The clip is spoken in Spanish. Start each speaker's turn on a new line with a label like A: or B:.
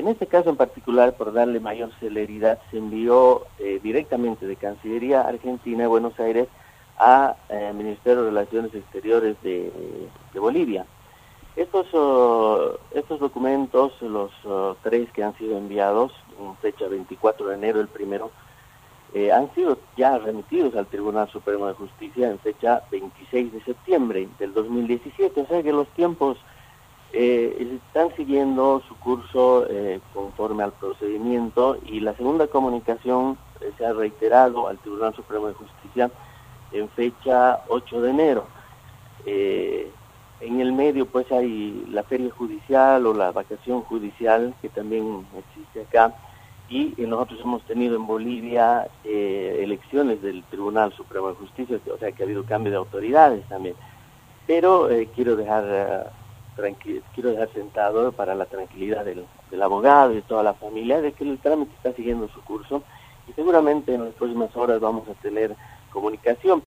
A: En este caso en particular, por darle mayor celeridad, se envió directamente de Cancillería Argentina a Buenos Aires a Ministerio de Relaciones Exteriores de Bolivia. Estos documentos, los tres que han sido enviados, en fecha 24 de enero el primero, han sido ya remitidos al Tribunal Supremo de Justicia en fecha 26 de septiembre del 2017, o sea que los tiempos están siguiendo su curso conforme al procedimiento, y la segunda comunicación se ha reiterado al Tribunal Supremo de Justicia en fecha 8 de enero. En el medio pues hay la feria judicial o la vacación judicial que también existe acá, y nosotros hemos tenido en Bolivia elecciones del Tribunal Supremo de Justicia, o sea que ha habido cambio de autoridades también. Pero quiero dejar sentado para la tranquilidad del abogado y de toda la familia de que el trámite está siguiendo su curso, y seguramente en las próximas horas vamos a tener comunicación.